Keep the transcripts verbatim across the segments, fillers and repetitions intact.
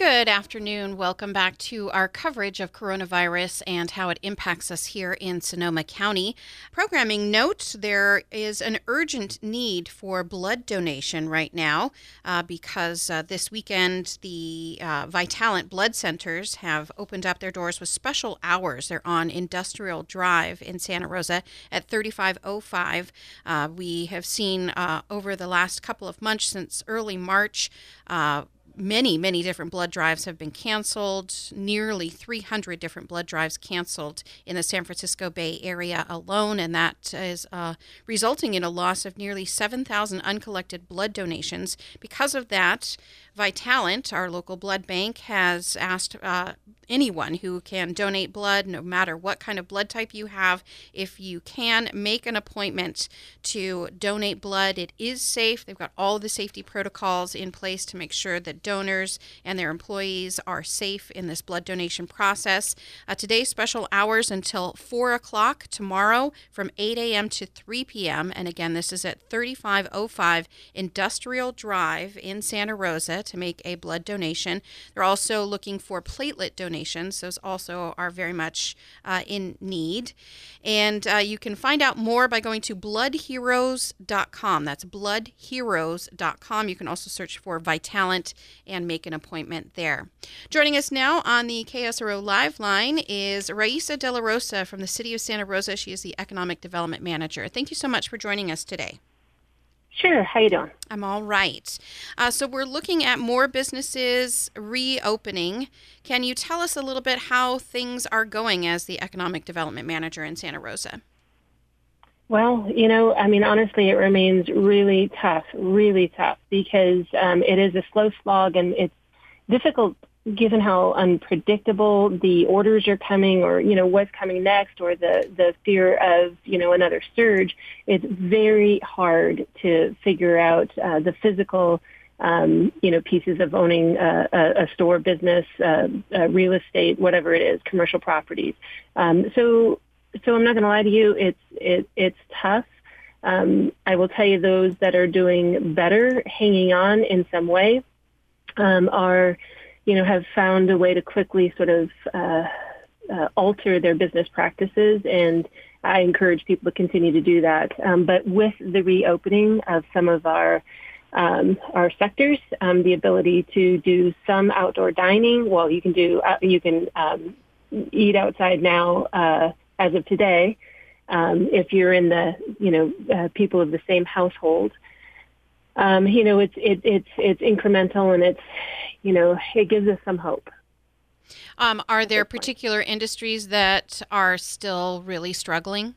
Good afternoon. Welcome back to our coverage of coronavirus and how it impacts us here in Sonoma County. Programming note, there is an urgent need for blood donation right now uh, because uh, this weekend the uh, Vitalant blood centers have opened up their doors with special hours. They're on Industrial Drive in Santa Rosa at thirty-five oh five. Uh, we have seen uh, over the last couple of months since early March, uh, Many, many different blood drives have been canceled, nearly three hundred different blood drives canceled in the San Francisco Bay Area alone, and that is uh, resulting in a loss of nearly seven thousand uncollected blood donations. Because of that, Vitalant, our local blood bank, has asked uh, anyone who can donate blood, no matter what kind of blood type you have, if you can, make an appointment to donate blood. It is safe. They've got all the safety protocols in place to make sure that donors and their employees are safe in this blood donation process. Uh, today's special hours until four o'clock, tomorrow from eight a.m. to three p.m. And again, this is at thirty-five oh five Industrial Drive in Santa Rosa to make a blood donation. They're also looking for platelet donations. Those also are very much uh, in need. And uh, you can find out more by going to blood heroes dot com. That's blood heroes dot com. You can also search for Vitalant and make an appointment there. Joining us now on the K S R O Live line is Raisa De La Rosa from the City of Santa Rosa. She is the Economic Development Manager. Thank you so much for joining us today. Sure. How you doing? I'm all right. Uh, so we're looking at more businesses reopening. Can you tell us a little bit how things are going as the Economic Development Manager in Santa Rosa? Well, you know, I mean, honestly, it remains really tough, really tough, because um, it is a slow slog, and it's difficult given how unpredictable the orders are coming, or, you know, what's coming next, or the, the fear of, you know, another surge. It's very hard to figure out uh, the physical, um, you know, pieces of owning a, a, a store business, uh, uh, real estate, whatever it is, commercial properties. Um, so, so I'm not going to lie to you. It's, it, it's tough. Um, I will tell you those that are doing better, hanging on in some way, um, are, you know, have found a way to quickly sort of uh, uh, alter their business practices, and I encourage people to continue to do that. Um, but with the reopening of some of our um, our sectors, um, the ability to do some outdoor dining, well, you can do uh, you can um, eat outside now uh, as of today um, if you're in the you know uh, people of the same household. Um, you know, it's it, it's it's incremental, and it's you know it gives us some hope. Um, are there particular industries that are still really struggling?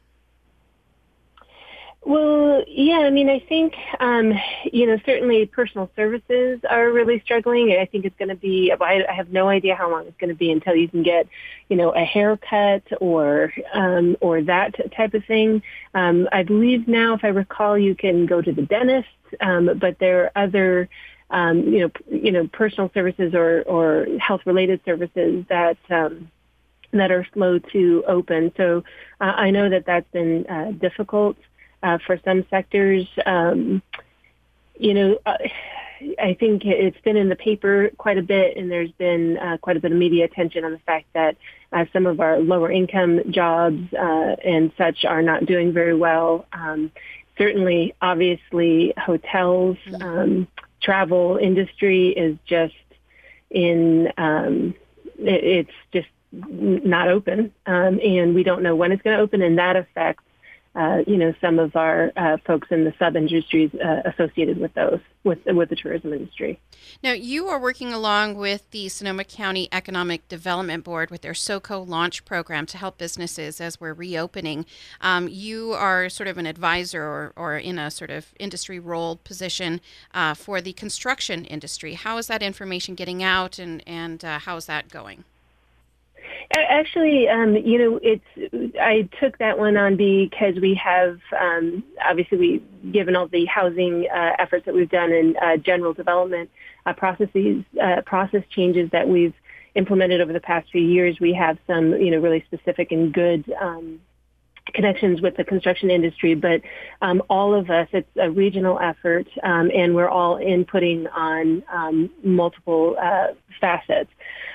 Well, yeah, I mean, I think, um, you know, certainly personal services are really struggling. I think it's going to be, I, I have no idea how long it's going to be until you can get, you know, a haircut or, um, or that type of thing. Um, I believe now, if I recall, you can go to the dentist, um, but there are other, um, you know, you know, personal services or, or health-related services that, um, that are slow to open. So uh, I know that that's been uh, difficult. Uh, for some sectors, um, you know, uh, I think it's been in the paper quite a bit, and there's been uh, quite a bit of media attention on the fact that uh, some of our lower income jobs uh, and such are not doing very well. Um, certainly, obviously, hotels, um, travel industry is just in, um, it, it's just not open, um, and we don't know when it's going to open, and that affects Uh, you know, some of our uh, folks in the sub-industries uh, associated with those, with with the tourism industry. Now, you are working along with the Sonoma County Economic Development Board with their SoCo launch program to help businesses as we're reopening. Um, you are sort of an advisor or, or in a sort of industry role position uh, for the construction industry. How is that information getting out, and, and uh, how is that going? Actually, um, you know, it's, I took that one on because we have, um, obviously, we, given all the housing uh, efforts that we've done in uh, general development uh, processes, uh, process changes that we've implemented over the past few years, we have some, you know, really specific and good um, connections with the construction industry, but um, all of us, it's a regional effort, um, and we're all inputting on um, multiple uh, facets.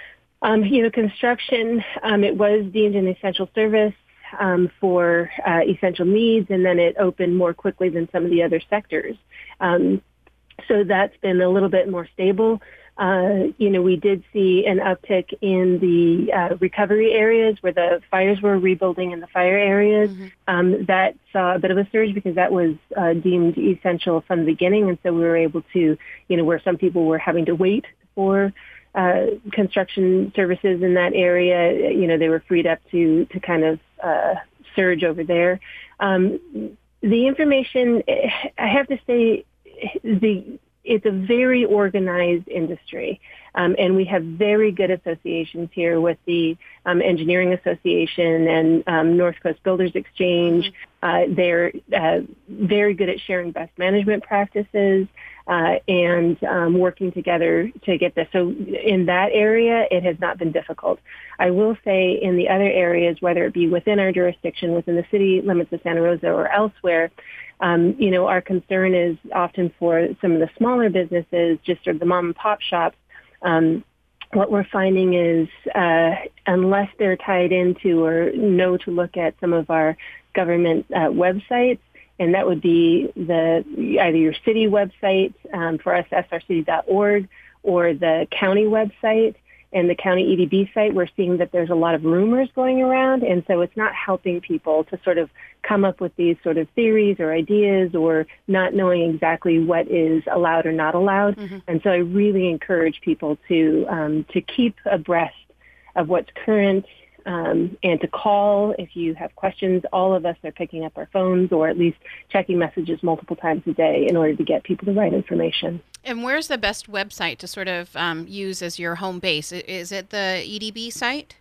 Um, you know, construction, um, it was deemed an essential service um, for uh, essential needs, and then it opened more quickly than some of the other sectors. Um, so that's been a little bit more stable. Uh, you know, we did see an uptick in the uh, recovery areas where the fires were rebuilding in the fire areas. Mm-hmm. Um, that saw a bit of a surge because that was uh, deemed essential from the beginning. And so we were able to, you know, where some people were having to wait for uh, construction services in that area, you know, they were freed up to, to kind of uh, surge over there. Um, the information, I have to say, the it's a very organized industry, um, and we have very good associations here with the um, Engineering Association and um, North Coast Builders Exchange. Mm-hmm. Uh, they're uh, very good at sharing best management practices uh, and um, working together to get this. So in that area, it has not been difficult. I will say in the other areas, whether it be within our jurisdiction, within the city limits of Santa Rosa or elsewhere, Um, you know, our concern is often for some of the smaller businesses, just sort of the mom and pop shops. Um, what we're finding is uh, unless they're tied into or know to look at some of our government uh, websites, and that would be the either your city website, um, for us, s r city dot org, or the county website. And the county E D B site, we're seeing that there's a lot of rumors going around, and so it's not helping people to sort of come up with these sort of theories or ideas or not knowing exactly what is allowed or not allowed. Mm-hmm. And so I really encourage people to um, to keep abreast of what's current um, and to call if you have questions. All of us are picking up our phones or at least checking messages multiple times a day in order to get people the right information. And where's the best website to sort of um, use as your home base? Is it the E D B site?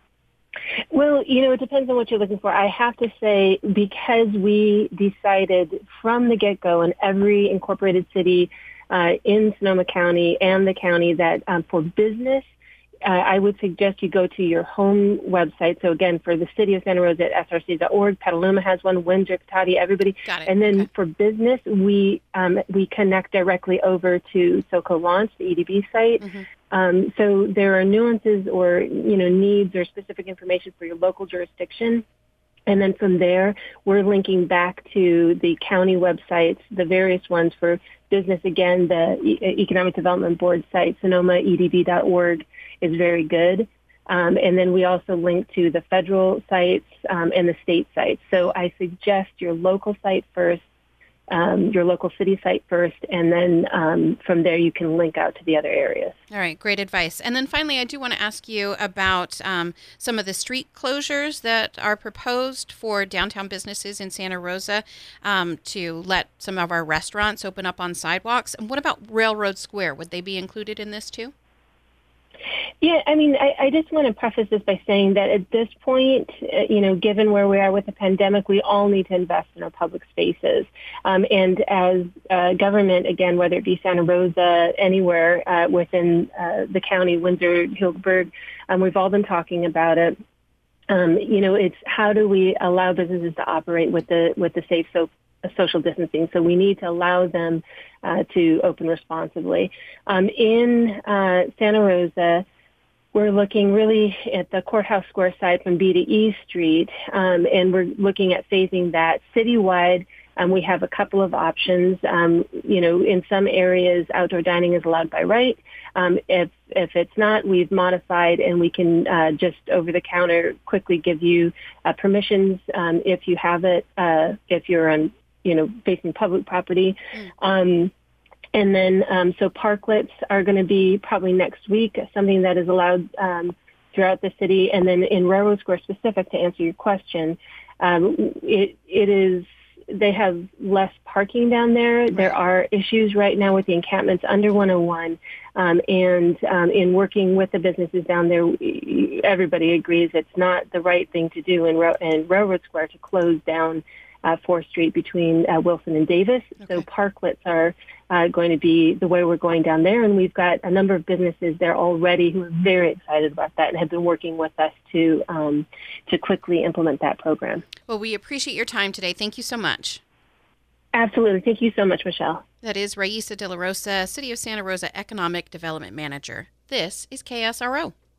Well, you know, it depends on what you're looking for. I have to say, because we decided from the get-go in every incorporated city uh, in Sonoma County and the county that um, for business, Uh, I would suggest you go to your home website. So again, for the city of Santa Rosa at s r c dot org, Petaluma has one, Windsor, Cotati, everybody. Got it. And then okay. for business, we um, we connect directly over to SoCo Launch, the E D B site. Mm-hmm. Um, so there are nuances or, you know, needs or specific information for your local jurisdiction. And then from there, we're linking back to the county websites, the various ones for business. Again, the e- Economic Development Board site, Sonoma E D B dot org, is very good. Um, and then we also link to the federal sites um, and the state sites. So I suggest your local site first, um, your local city site first, and then um, from there you can link out to the other areas. All right, great advice. And then finally, I do want to ask you about um, some of the street closures that are proposed for downtown businesses in Santa Rosa um, to let some of our restaurants open up on sidewalks. And what about Railroad Square? Would they be included in this too? Yeah, I mean, I, I just want to preface this by saying that at this point, uh, you know, given where we are with the pandemic, we all need to invest in our public spaces. Um, and as uh, government, again, whether it be Santa Rosa, anywhere uh, within uh, the county, Windsor, Healdsburg, um, we've all been talking about it. Um, you know, it's how do we allow businesses to operate with the with the safe so social distancing. So we need to allow them uh, to open responsibly. Um, in uh, Santa Rosa, we're looking really at the Courthouse Square side from B to E Street, um, and we're looking at phasing that citywide. Um, we have a couple of options. Um, you know, in some areas, outdoor dining is allowed by right. Um, if if it's not, we've modified, and we can uh, just over the counter quickly give you uh, permissions um, if you have it. Uh, if you're on, you know, facing public property. Mm. Um, and then, um, so parklets are going to be probably next week, something that is allowed um, throughout the city. And then in Railroad Square specific, to answer your question, um, it it is, they have less parking down there. Right. There are issues right now with the encampments under one oh one. Um, and um, in working with the businesses down there, everybody agrees it's not the right thing to do in, Ra- in Railroad Square to close down Uh, fourth Street between uh, Wilson and Davis. Okay. So parklets are uh, going to be the way we're going down there. And we've got a number of businesses there already who are very excited about that and have been working with us to um, to quickly implement that program. Well, we appreciate your time today. Thank you so much. Absolutely. Thank you so much, Michelle. That is Raisa De La Rosa, City of Santa Rosa Economic Development Manager. This is K S R O.